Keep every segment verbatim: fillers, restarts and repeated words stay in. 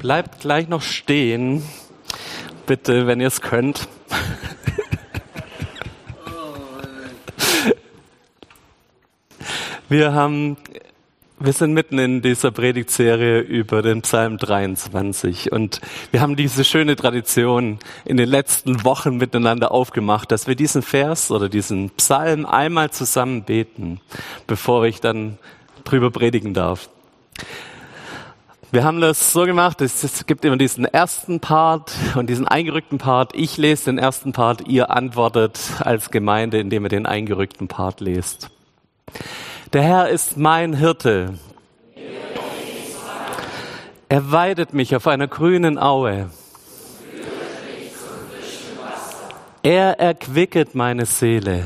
Bleibt gleich noch stehen, bitte, wenn ihr es könnt. Wir haben, wir sind mitten in dieser Predigtserie über den Psalm dreiundzwanzig und wir haben diese schöne Tradition in den letzten Wochen miteinander aufgemacht, dass wir diesen Vers oder diesen Psalm einmal zusammen beten, bevor ich dann drüber predigen darf. Wir haben das so gemacht, es gibt immer diesen ersten Part und diesen eingerückten Part. Ich lese den ersten Part, ihr antwortet als Gemeinde, indem ihr den eingerückten Part lest. Der Herr ist mein Hirte. Er weidet mich auf einer grünen Aue. Er erquicket meine Seele.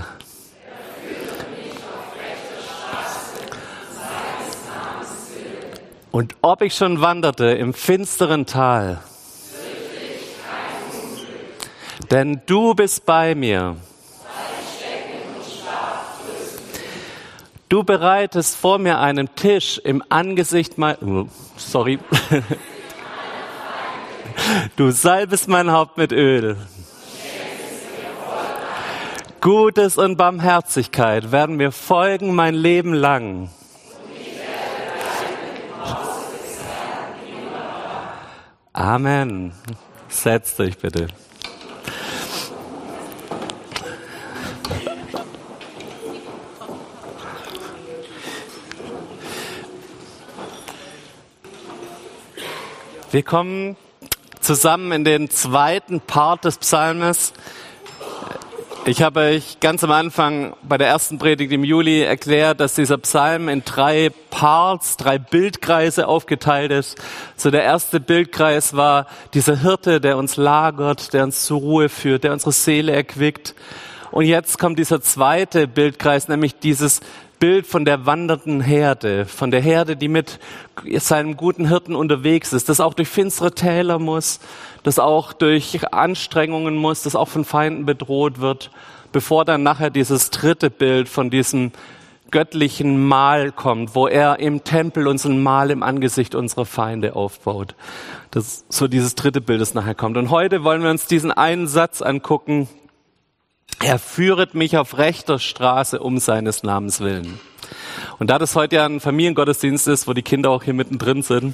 Und ob ich schon wanderte im finsteren Tal, denn du bist bei mir. Du bereitest vor mir einen Tisch im Angesicht mein, sorry, du salbest mein Haupt mit Öl. Gutes und Barmherzigkeit werden mir folgen mein Leben lang. Amen. Setzt euch bitte. Wir kommen zusammen in den zweiten Part des Psalmes. Ich habe euch ganz am Anfang bei der ersten Predigt im Juli erklärt, dass dieser Psalm in drei Parts, drei Bildkreise aufgeteilt ist. So der erste Bildkreis war dieser Hirte, der uns lagert, der uns zur Ruhe führt, der unsere Seele erquickt. Und jetzt kommt dieser zweite Bildkreis, nämlich dieses Bild von der wandernden Herde, von der Herde, die mit seinem guten Hirten unterwegs ist, das auch durch finstere Täler muss, das auch durch Anstrengungen muss, das auch von Feinden bedroht wird, bevor dann nachher dieses dritte Bild von diesem göttlichen Mahl kommt, wo er im Tempel uns ein Mahl im Angesicht unserer Feinde aufbaut. Das ist so dieses dritte Bild, das nachher kommt. Und heute wollen wir uns diesen einen Satz angucken: Er führet mich auf rechter Straße um seines Namens willen. Und da das heute ja ein Familiengottesdienst ist, wo die Kinder auch hier mittendrin sind,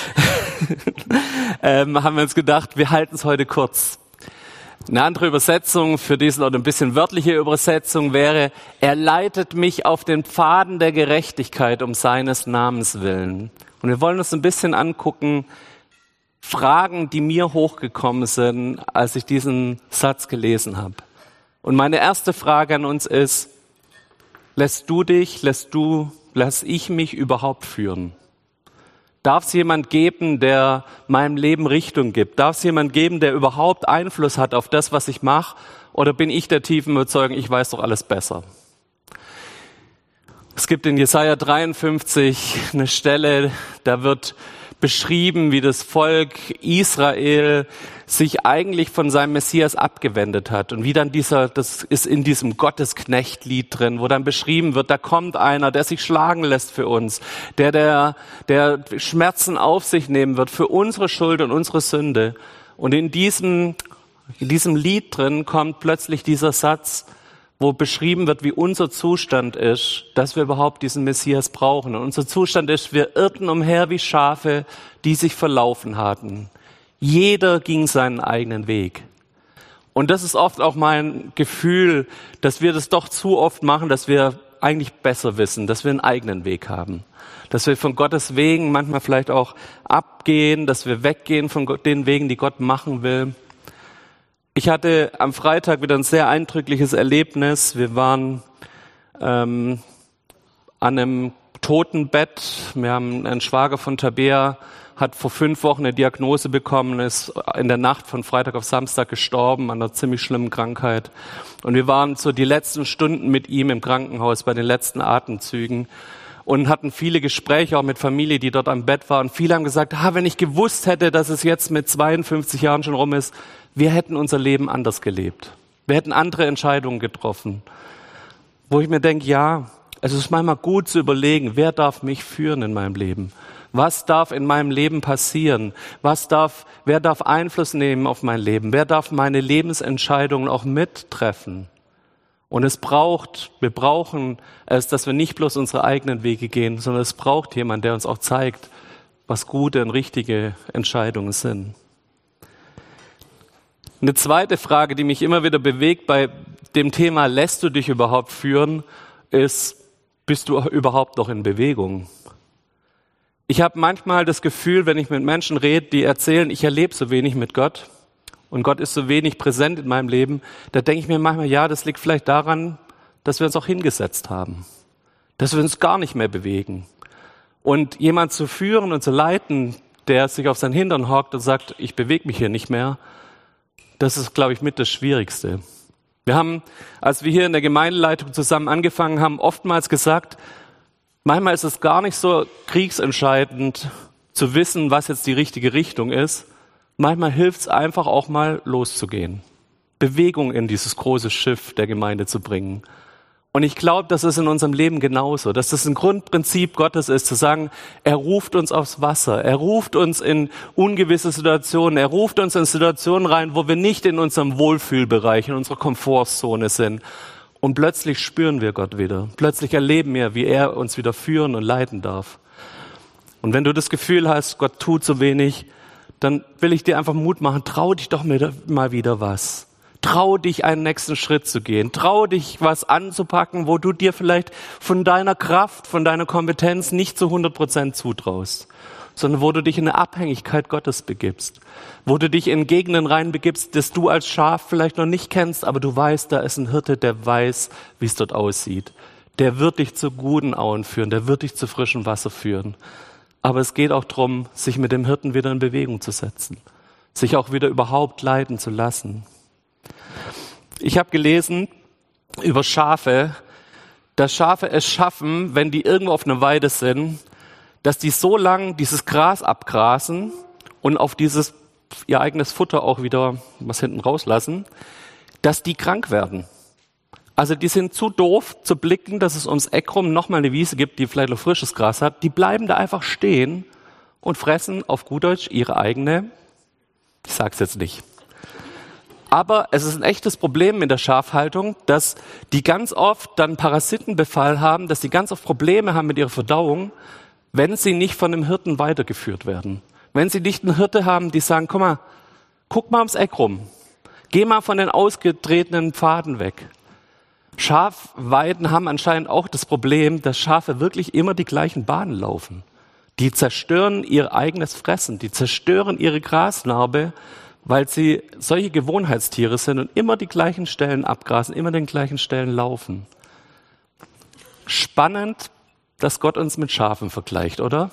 ähm, haben wir uns gedacht, wir halten es heute kurz. Eine andere Übersetzung für diesen oder ein bisschen wörtliche Übersetzung wäre: Er leitet mich auf den Pfaden der Gerechtigkeit um seines Namens willen. Und wir wollen uns ein bisschen angucken, Fragen, die mir hochgekommen sind, als ich diesen Satz gelesen habe. Und meine erste Frage an uns ist: Lässt du dich, lässt du, lass ich mich überhaupt führen? Darf es jemand geben, der meinem Leben Richtung gibt? Darf es jemand geben, der überhaupt Einfluss hat auf das, was ich mache? Oder bin ich der tiefen Überzeugung, ich weiß doch alles besser? Es gibt in Jesaja dreiundfünfzig eine Stelle, da wird beschrieben, wie das Volk Israel sich eigentlich von seinem Messias abgewendet hat. Und wie dann dieser, das ist in diesem Gottesknecht-Lied drin, wo dann beschrieben wird, da kommt einer, der sich schlagen lässt für uns, der, der, der Schmerzen auf sich nehmen wird für unsere Schuld und unsere Sünde. Und in diesem, in diesem Lied drin kommt plötzlich dieser Satz, wo beschrieben wird, wie unser Zustand ist, dass wir überhaupt diesen Messias brauchen. Und unser Zustand ist, wir irrten umher wie Schafe, die sich verlaufen hatten. Jeder ging seinen eigenen Weg. Und das ist oft auch mein Gefühl, dass wir das doch zu oft machen, dass wir eigentlich besser wissen, dass wir einen eigenen Weg haben. Dass wir von Gottes Wegen manchmal vielleicht auch abgehen, dass wir weggehen von den Wegen, die Gott machen will. Ich hatte am Freitag wieder ein sehr eindrückliches Erlebnis. Wir waren ähm, an einem Totenbett. Wir haben einen Schwager von Tabea, hat vor fünf Wochen eine Diagnose bekommen, ist in der Nacht von Freitag auf Samstag gestorben an einer ziemlich schlimmen Krankheit. Und wir waren so die letzten Stunden mit ihm im Krankenhaus bei den letzten Atemzügen und hatten viele Gespräche auch mit Familie, die dort am Bett war. Und viele haben gesagt, ah, wenn ich gewusst hätte, dass es jetzt mit zweiundfünfzig Jahren schon rum ist, wir hätten unser Leben anders gelebt. Wir hätten andere Entscheidungen getroffen. Wo ich mir denke, ja, es ist manchmal gut zu überlegen, wer darf mich führen in meinem Leben? Was darf in meinem Leben passieren? Was darf, wer darf Einfluss nehmen auf mein Leben? Wer darf meine Lebensentscheidungen auch mittreffen? Und es braucht, wir brauchen es, dass wir nicht bloß unsere eigenen Wege gehen, sondern es braucht jemand, der uns auch zeigt, was gute und richtige Entscheidungen sind. Eine zweite Frage, die mich immer wieder bewegt bei dem Thema, lässt du dich überhaupt führen, ist, bist du überhaupt noch in Bewegung? Ich habe manchmal das Gefühl, wenn ich mit Menschen rede, die erzählen, ich erlebe so wenig mit Gott und Gott ist so wenig präsent in meinem Leben, da denke ich mir manchmal, ja, das liegt vielleicht daran, dass wir uns auch hingesetzt haben, dass wir uns gar nicht mehr bewegen. Und jemand zu führen und zu leiten, der sich auf sein Hintern hockt und sagt, ich bewege mich hier nicht mehr, das ist, glaube ich, mit das Schwierigste. Wir haben, als wir hier in der Gemeindeleitung zusammen angefangen haben, oftmals gesagt, manchmal ist es gar nicht so kriegsentscheidend zu wissen, was jetzt die richtige Richtung ist. Manchmal hilft es einfach auch mal loszugehen, Bewegung in dieses große Schiff der Gemeinde zu bringen. Und ich glaube, das ist in unserem Leben genauso, dass das ein Grundprinzip Gottes ist, zu sagen, er ruft uns aufs Wasser, er ruft uns in ungewisse Situationen, er ruft uns in Situationen rein, wo wir nicht in unserem Wohlfühlbereich, in unserer Komfortzone sind. Und plötzlich spüren wir Gott wieder, plötzlich erleben wir, wie er uns wieder führen und leiten darf. Und wenn du das Gefühl hast, Gott tut so wenig, dann will ich dir einfach Mut machen, trau dich doch mal wieder was. Trau dich, einen nächsten Schritt zu gehen. Trau dich, was anzupacken, wo du dir vielleicht von deiner Kraft, von deiner Kompetenz nicht zu hundert Prozent zutraust, sondern wo du dich in eine Abhängigkeit Gottes begibst, wo du dich in Gegenden reinbegibst, das du als Schaf vielleicht noch nicht kennst, aber du weißt, da ist ein Hirte, der weiß, wie es dort aussieht. Der wird dich zu guten Auen führen, der wird dich zu frischem Wasser führen. Aber es geht auch darum, sich mit dem Hirten wieder in Bewegung zu setzen, sich auch wieder überhaupt leiten zu lassen. Ich habe gelesen über Schafe, dass Schafe es schaffen, wenn die irgendwo auf einer Weide sind, dass die so lang dieses Gras abgrasen und auf dieses ihr eigenes Futter auch wieder was hinten rauslassen, dass die krank werden. Also die sind zu doof zu blicken, dass es ums Eck rum nochmal eine Wiese gibt, die vielleicht noch frisches Gras hat. Die bleiben da einfach stehen und fressen auf gut Deutsch ihre eigene, ich sag's jetzt nicht. Aber es ist ein echtes Problem in der Schafhaltung, dass die ganz oft dann Parasitenbefall haben, dass die ganz oft Probleme haben mit ihrer Verdauung, wenn sie nicht von dem Hirten weitergeführt werden. Wenn sie nicht einen Hirte haben, die sagen, komm mal, guck mal ums Eck rum. Geh mal von den ausgetretenen Pfaden weg. Schafweiden haben anscheinend auch das Problem, dass Schafe wirklich immer die gleichen Bahnen laufen. Die zerstören ihr eigenes Fressen, die zerstören ihre Grasnarbe, weil sie solche Gewohnheitstiere sind und immer die gleichen Stellen abgrasen, immer den gleichen Stellen laufen. Spannend, dass Gott uns mit Schafen vergleicht, oder?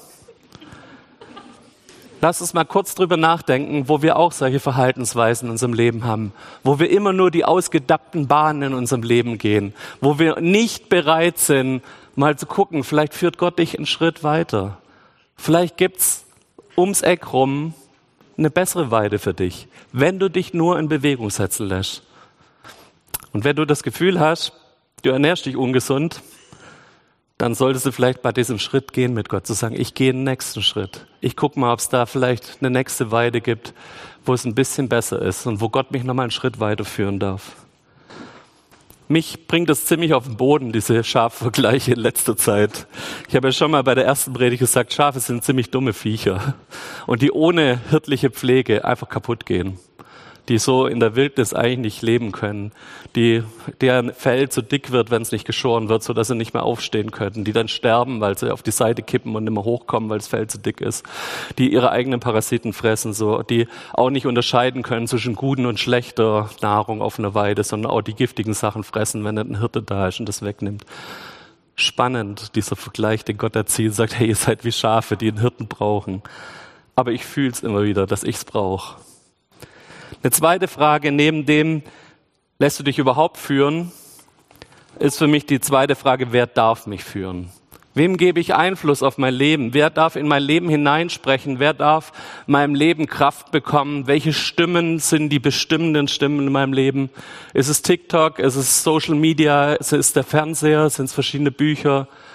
Lass uns mal kurz drüber nachdenken, wo wir auch solche Verhaltensweisen in unserem Leben haben, wo wir immer nur die ausgedappten Bahnen in unserem Leben gehen, wo wir nicht bereit sind, mal zu gucken, vielleicht führt Gott dich einen Schritt weiter. Vielleicht gibt's ums Eck rum eine bessere Weide für dich, wenn du dich nur in Bewegung setzen lässt. Und wenn du das Gefühl hast, du ernährst dich ungesund, dann solltest du vielleicht bei diesem Schritt gehen mit Gott, zu sagen, ich gehe den nächsten Schritt. Ich gucke mal, ob es da vielleicht eine nächste Weide gibt, wo es ein bisschen besser ist und wo Gott mich nochmal einen Schritt weiterführen darf. Mich bringt das ziemlich auf den Boden, diese Schafvergleiche in letzter Zeit. Ich habe ja schon mal bei der ersten Predigt gesagt, Schafe sind ziemlich dumme Viecher und die ohne hirtliche Pflege einfach kaputt gehen, die so in der Wildnis eigentlich nicht leben können, die, deren Fell zu dick wird, wenn es nicht geschoren wird, sodass sie nicht mehr aufstehen können, die dann sterben, weil sie auf die Seite kippen und nicht mehr hochkommen, weil das Fell zu dick ist, die ihre eigenen Parasiten fressen, so, die auch nicht unterscheiden können zwischen guten und schlechter Nahrung auf einer Weide, sondern auch die giftigen Sachen fressen, wenn ein Hirte da ist und das wegnimmt. Spannend, dieser Vergleich, den Gott erzählt, sagt, hey, ihr seid wie Schafe, die einen Hirten brauchen. Aber ich fühle es immer wieder, dass ich es brauche. Eine zweite Frage, neben dem, lässt du dich überhaupt führen, ist für mich die zweite Frage, wer darf mich führen? Wem gebe ich Einfluss auf mein Leben? Wer darf in mein Leben hineinsprechen? Wer darf meinem Leben Kraft bekommen? Welche Stimmen sind die bestimmenden Stimmen in meinem Leben? Ist es TikTok? Ist es Social Media? Ist es der Fernseher? Sind es verschiedene Bücher?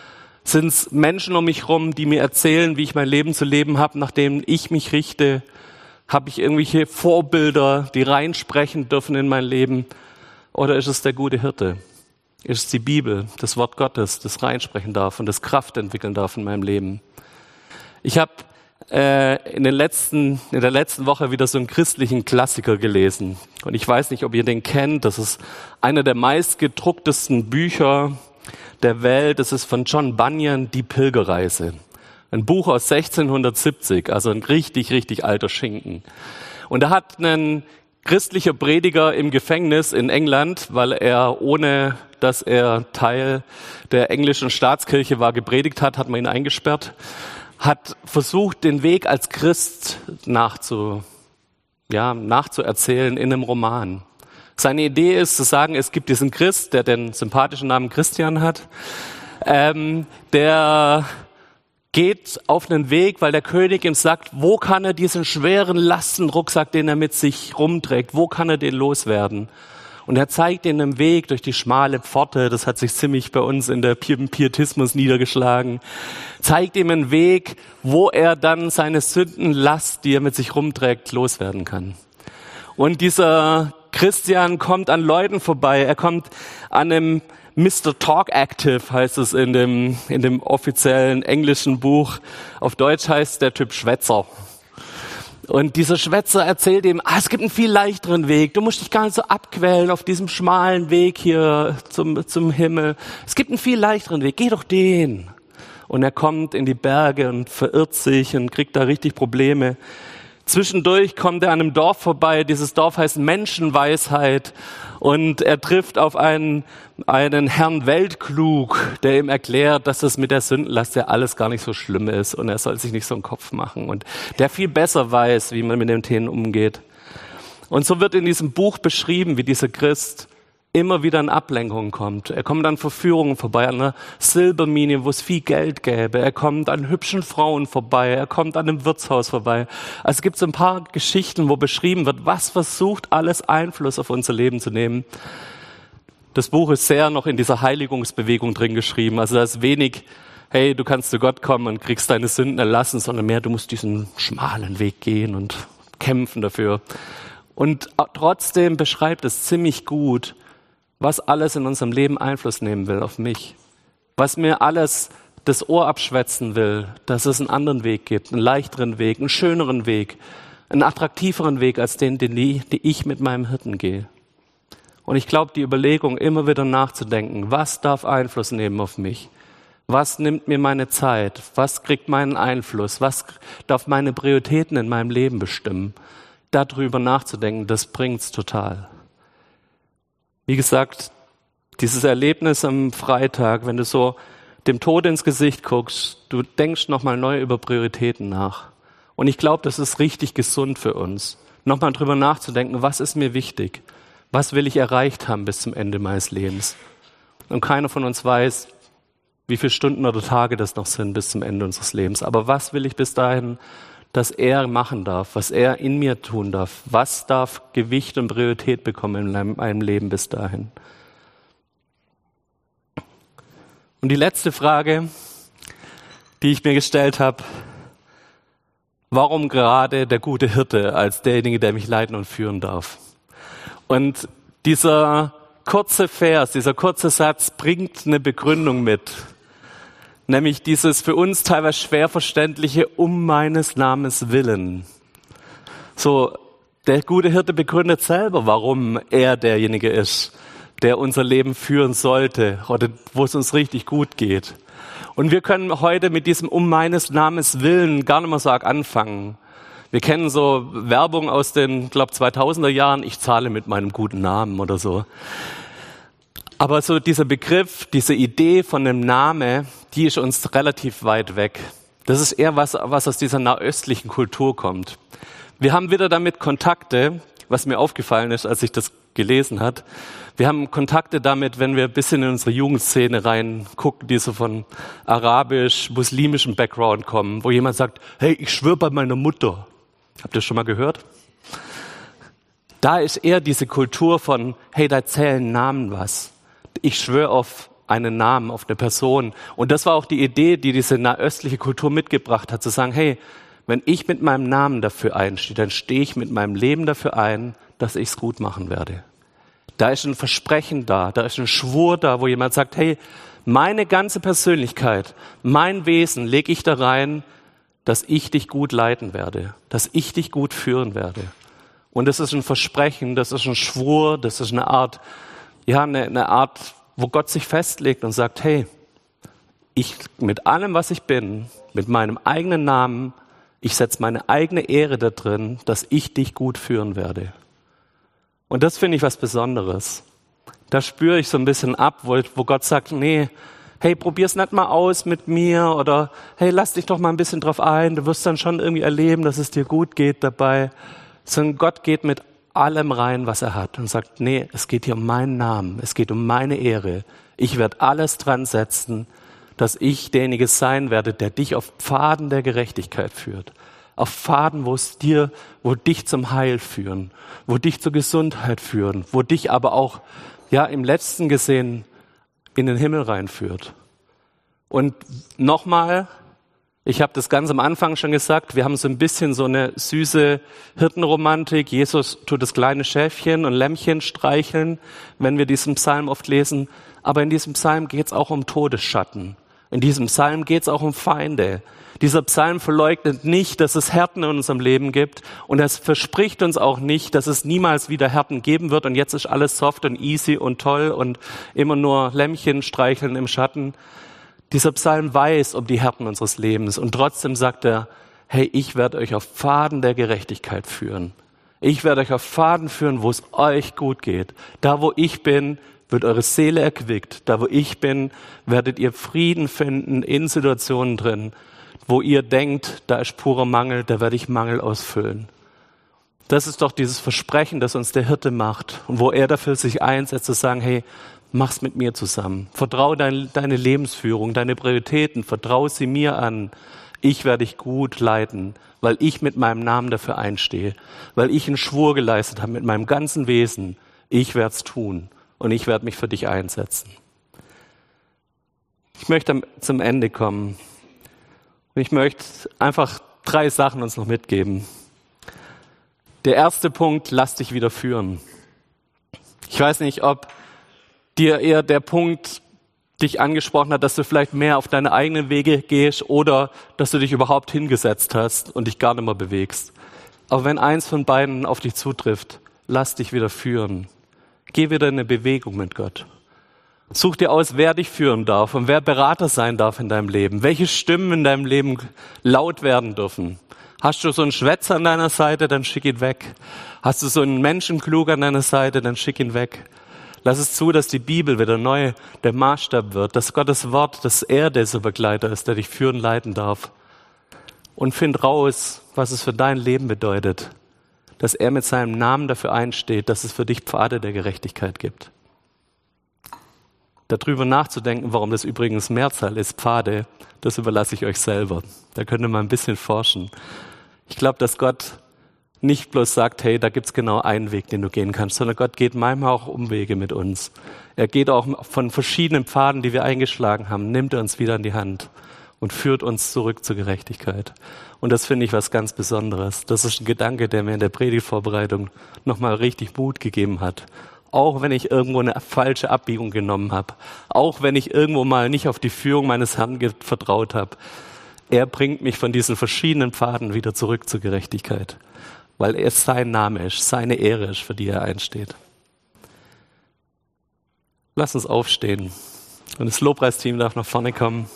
Sind es Menschen um mich herum, die mir erzählen, wie ich mein Leben zu leben habe, nach dem ich mich richte? Habe ich irgendwelche Vorbilder, die reinsprechen dürfen in mein Leben? Oder ist es der gute Hirte? Ist es die Bibel, das Wort Gottes, das reinsprechen darf und das Kraft entwickeln darf in meinem Leben? Ich habe äh, in, den letzten, in der letzten Woche wieder so einen christlichen Klassiker gelesen. Und ich weiß nicht, ob ihr den kennt. Das ist einer der meistgedrucktesten Bücher der Welt. Das ist von John Bunyan, Die Pilgerreise. Ein Buch aus sechzehnhundertsiebzig, also ein richtig, richtig alter Schinken. Und da hat ein christlicher Prediger im Gefängnis in England, weil er, ohne dass er Teil der englischen Staatskirche war, gepredigt hat, hat man ihn eingesperrt, hat versucht, den Weg als Christ nachzu, ja, nachzuerzählen in einem Roman. Seine Idee ist zu sagen, es gibt diesen Christ, der den sympathischen Namen Christian hat, ähm, der geht auf einen Weg, weil der König ihm sagt, wo kann er diesen schweren Lastenrucksack, den er mit sich rumträgt, wo kann er den loswerden? Und er zeigt ihm einen Weg durch die schmale Pforte, das hat sich ziemlich bei uns in der Pietismus niedergeschlagen, zeigt ihm einen Weg, wo er dann seine Sündenlast, die er mit sich rumträgt, loswerden kann. Und dieser Christian kommt an Leuten vorbei, er kommt an einem Mister Talk Active, heißt es in dem, in dem offiziellen englischen Buch. Auf Deutsch heißt der Typ Schwätzer. Und dieser Schwätzer erzählt ihm, ah, es gibt einen viel leichteren Weg. Du musst dich gar nicht so abquälen auf diesem schmalen Weg hier zum, zum Himmel. Es gibt einen viel leichteren Weg. Geh doch den. Und er kommt in die Berge und verirrt sich und kriegt da richtig Probleme. Zwischendurch kommt er an einem Dorf vorbei. Dieses Dorf heißt Menschenweisheit. Und er trifft auf einen, einen Herrn Weltklug, der ihm erklärt, dass das mit der Sündenlast ja alles gar nicht so schlimm ist und er soll sich nicht so einen Kopf machen und der viel besser weiß, wie man mit den Themen umgeht. Und so wird in diesem Buch beschrieben, wie dieser Christ immer wieder in Ablenkungen kommt. Er kommt an Verführungen vorbei, an einer Silbermine, wo es viel Geld gäbe. Er kommt an hübschen Frauen vorbei. Er kommt an einem Wirtshaus vorbei. Also es gibt so ein paar Geschichten, wo beschrieben wird, was versucht alles Einfluss auf unser Leben zu nehmen. Das Buch ist sehr noch in dieser Heiligungsbewegung drin geschrieben. Also da ist wenig, hey, du kannst zu Gott kommen und kriegst deine Sünden erlassen, sondern mehr, du musst diesen schmalen Weg gehen und kämpfen dafür. Und trotzdem beschreibt es ziemlich gut, was alles in unserem Leben Einfluss nehmen will auf mich. Was mir alles das Ohr abschwätzen will, dass es einen anderen Weg gibt, einen leichteren Weg, einen schöneren Weg, einen attraktiveren Weg als den, den ich mit meinem Hirten gehe. Und ich glaube, die Überlegung, immer wieder nachzudenken, was darf Einfluss nehmen auf mich? Was nimmt mir meine Zeit? Was kriegt meinen Einfluss? Was darf meine Prioritäten in meinem Leben bestimmen? Darüber nachzudenken, das bringt's total. Wie gesagt, dieses Erlebnis am Freitag, wenn du so dem Tod ins Gesicht guckst, du denkst nochmal neu über Prioritäten nach. Und ich glaube, das ist richtig gesund für uns, nochmal drüber nachzudenken, was ist mir wichtig? Was will ich erreicht haben bis zum Ende meines Lebens? Und keiner von uns weiß, wie viele Stunden oder Tage das noch sind bis zum Ende unseres Lebens. Aber was will ich bis dahin, dass er machen darf, was er in mir tun darf? Was darf Gewicht und Priorität bekommen in meinem Leben bis dahin? Und die letzte Frage, die ich mir gestellt habe, warum gerade der gute Hirte als derjenige, der mich leiten und führen darf? Und dieser kurze Vers, dieser kurze Satz bringt eine Begründung mit. Nämlich dieses für uns teilweise schwer verständliche um meines Namens willen. So, der gute Hirte begründet selber, warum er derjenige ist, der unser Leben führen sollte oder wo es uns richtig gut geht. Und wir können heute mit diesem um meines Namens willen gar nicht mehr so arg anfangen. Wir kennen so Werbung aus den, glaube zweitausender Jahren, ich zahle mit meinem guten Namen oder so. Aber so dieser Begriff, diese Idee von einem Namen, die ist uns relativ weit weg. Das ist eher was, was aus dieser nahöstlichen Kultur kommt. Wir haben wieder damit Kontakte, was mir aufgefallen ist, als ich das gelesen habe. Wir haben Kontakte damit, wenn wir ein bisschen in unsere Jugendszene reingucken, die so von arabisch-muslimischem Background kommen, wo jemand sagt, hey, ich schwöre bei meiner Mutter. Habt ihr das schon mal gehört? Da ist eher diese Kultur von, hey, da zählen Namen was. Ich schwöre auf einen Namen, auf eine Person. Und das war auch die Idee, die diese nahöstliche Kultur mitgebracht hat, zu sagen, hey, wenn ich mit meinem Namen dafür einstehe, dann stehe ich mit meinem Leben dafür ein, dass ich es gut machen werde. Da ist ein Versprechen da, da ist ein Schwur da, wo jemand sagt, hey, meine ganze Persönlichkeit, mein Wesen lege ich da rein, dass ich dich gut leiten werde, dass ich dich gut führen werde. Und das ist ein Versprechen, das ist ein Schwur, das ist eine Art, ja, eine, eine Art, wo Gott sich festlegt und sagt, hey, ich mit allem, was ich bin, mit meinem eigenen Namen, ich setze meine eigene Ehre da drin, dass ich dich gut führen werde. Und das finde ich was Besonderes. Da spüre ich so ein bisschen ab, wo, wo Gott sagt, nee, hey, probier's nicht mal aus mit mir oder hey, lass dich doch mal ein bisschen drauf ein, du wirst dann schon irgendwie erleben, dass es dir gut geht dabei. Sondern Gott geht mit allem rein, was er hat und sagt, nee, es geht hier um meinen Namen, es geht um meine Ehre. Ich werde alles dran setzen, dass ich derjenige sein werde, der dich auf Pfaden der Gerechtigkeit führt. Auf Pfaden, wo es dir, wo dich zum Heil führen, wo dich zur Gesundheit führen, wo dich aber auch, ja, im Letzten gesehen in den Himmel reinführt. Und nochmal, ich habe das ganz am Anfang schon gesagt, wir haben so ein bisschen so eine süße Hirtenromantik. Jesus tut das kleine Schäfchen und Lämmchen streicheln, wenn wir diesen Psalm oft lesen. Aber in diesem Psalm geht es auch um Todesschatten. In diesem Psalm geht es auch um Feinde. Dieser Psalm verleugnet nicht, dass es Härten in unserem Leben gibt und es verspricht uns auch nicht, dass es niemals wieder Härten geben wird und jetzt ist alles soft und easy und toll und immer nur Lämmchen streicheln im Schatten. Dieser Psalm weiß um die Härten unseres Lebens und trotzdem sagt er, hey, ich werde euch auf Pfaden der Gerechtigkeit führen. Ich werde euch auf Pfaden führen, wo es euch gut geht. Da, wo ich bin, wird eure Seele erquickt. Da, wo ich bin, werdet ihr Frieden finden in Situationen drin, wo ihr denkt, da ist purer Mangel, da werde ich Mangel ausfüllen. Das ist doch dieses Versprechen, das uns der Hirte macht und wo er dafür sich einsetzt, zu sagen, hey, mach's mit mir zusammen. Vertrau dein, deine Lebensführung, deine Prioritäten, vertrau sie mir an. Ich werde dich gut leiten, weil ich mit meinem Namen dafür einstehe, weil ich einen Schwur geleistet habe mit meinem ganzen Wesen. Ich werde es tun und ich werde mich für dich einsetzen. Ich möchte zum Ende kommen. Und ich möchte einfach drei Sachen uns noch mitgeben. Der erste Punkt, lass dich wieder führen. Ich weiß nicht, ob dir eher der Punkt dich angesprochen hat, dass du vielleicht mehr auf deine eigenen Wege gehst oder dass du dich überhaupt hingesetzt hast und dich gar nicht mehr bewegst. Aber wenn eins von beiden auf dich zutrifft, lass dich wieder führen. Geh wieder in eine Bewegung mit Gott. Such dir aus, wer dich führen darf und wer Berater sein darf in deinem Leben. Welche Stimmen in deinem Leben laut werden dürfen. Hast du so einen Schwätzer an deiner Seite, dann schick ihn weg. Hast du so einen Menschenklug an deiner Seite, dann schick ihn weg. Lass es zu, dass die Bibel wieder neu der Maßstab wird, dass Gottes Wort, dass er dieser Begleiter ist, der dich führen, leiten darf. Und find raus, was es für dein Leben bedeutet, dass er mit seinem Namen dafür einsteht, dass es für dich Pfade der Gerechtigkeit gibt. Darüber nachzudenken, warum das übrigens Mehrzahl ist, Pfade, das überlasse ich euch selber. Da könnt ihr mal ein bisschen forschen. Ich glaube, dass Gott nicht bloß sagt, hey, da gibt's genau einen Weg, den du gehen kannst, sondern Gott geht manchmal auch Umwege mit uns. Er geht auch von verschiedenen Pfaden, die wir eingeschlagen haben, nimmt er uns wieder in die Hand und führt uns zurück zur Gerechtigkeit. Und das finde ich was ganz Besonderes. Das ist ein Gedanke, der mir in der Predigtvorbereitung nochmal richtig Mut gegeben hat. Auch wenn ich irgendwo eine falsche Abbiegung genommen habe, auch wenn ich irgendwo mal nicht auf die Führung meines Herrn vertraut habe. Er bringt mich von diesen verschiedenen Pfaden wieder zurück zur Gerechtigkeit, weil es sein Name ist, seine Ehre ist, für die er einsteht. Lass uns aufstehen und das Lobpreisteam darf nach vorne kommen.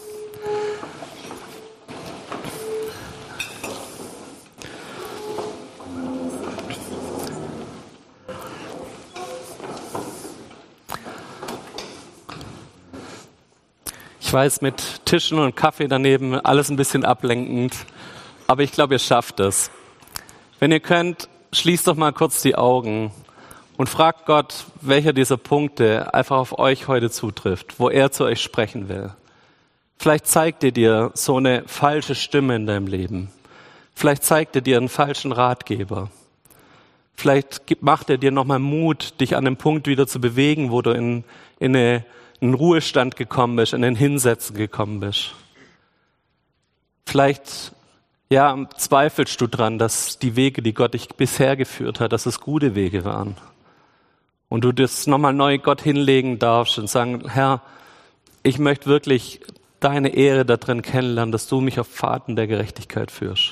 Ich weiß, mit Tischen und Kaffee daneben, alles ein bisschen ablenkend, aber ich glaube, ihr schafft es. Wenn ihr könnt, schließt doch mal kurz die Augen und fragt Gott, welcher dieser Punkte einfach auf euch heute zutrifft, wo er zu euch sprechen will. Vielleicht zeigt er dir so eine falsche Stimme in deinem Leben. Vielleicht zeigt er dir einen falschen Ratgeber. Vielleicht macht er dir nochmal Mut, dich an dem Punkt wieder zu bewegen, wo du in, in eine in den Ruhestand gekommen bist, in den Hinsetzen gekommen bist. Vielleicht ja, zweifelst du dran, dass die Wege, die Gott dich bisher geführt hat, dass es gute Wege waren. Und du das nochmal neu Gott hinlegen darfst und sagen, Herr, ich möchte wirklich deine Ehre da drin kennenlernen, dass du mich auf Pfaden der Gerechtigkeit führst.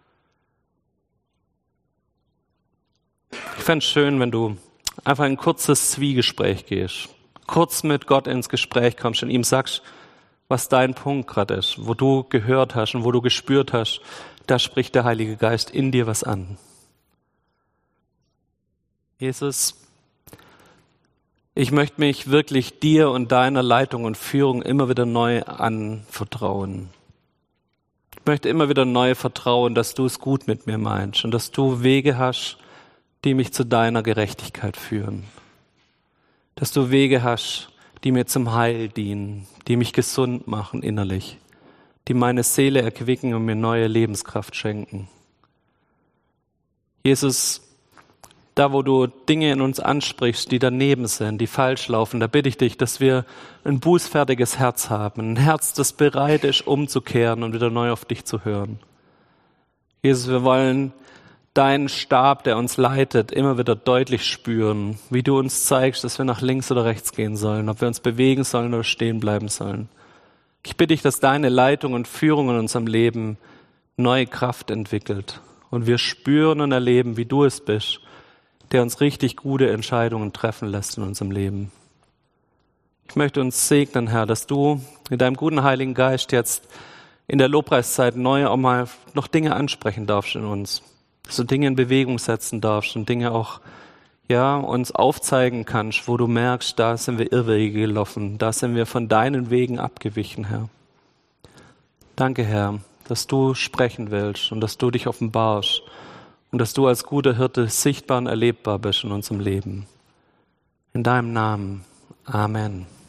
Ich fände es schön, wenn du einfach in ein kurzes Zwiegespräch gehst, kurz mit Gott ins Gespräch kommst und ihm sagst, was dein Punkt gerade ist, wo du gehört hast und wo du gespürt hast, da spricht der Heilige Geist in dir was an. Jesus, ich möchte mich wirklich dir und deiner Leitung und Führung immer wieder neu anvertrauen. Ich möchte immer wieder neu vertrauen, dass du es gut mit mir meinst und dass du Wege hast, die mich zu deiner Gerechtigkeit führen. Dass du Wege hast, die mir zum Heil dienen, die mich gesund machen innerlich, die meine Seele erquicken und mir neue Lebenskraft schenken. Jesus, da wo du Dinge in uns ansprichst, die daneben sind, die falsch laufen, da bitte ich dich, dass wir ein bußfertiges Herz haben, ein Herz, das bereit ist, umzukehren und wieder neu auf dich zu hören. Jesus, wir wollen deinen Stab, der uns leitet, immer wieder deutlich spüren, wie du uns zeigst, dass wir nach links oder rechts gehen sollen, ob wir uns bewegen sollen oder stehen bleiben sollen. Ich bitte dich, dass deine Leitung und Führung in unserem Leben neue Kraft entwickelt und wir spüren und erleben, wie du es bist, der uns richtig gute Entscheidungen treffen lässt in unserem Leben. Ich möchte uns segnen, Herr, dass du mit deinem guten Heiligen Geist jetzt in der Lobpreiszeit neu auch mal noch Dinge ansprechen darfst in uns. Dass du Dinge in Bewegung setzen darfst und Dinge auch ja, uns aufzeigen kannst, wo du merkst, da sind wir Irrwege gelaufen, da sind wir von deinen Wegen abgewichen, Herr. Danke, Herr, dass du sprechen willst und dass du dich offenbarst und dass du als guter Hirte sichtbar und erlebbar bist in unserem Leben. In deinem Namen. Amen.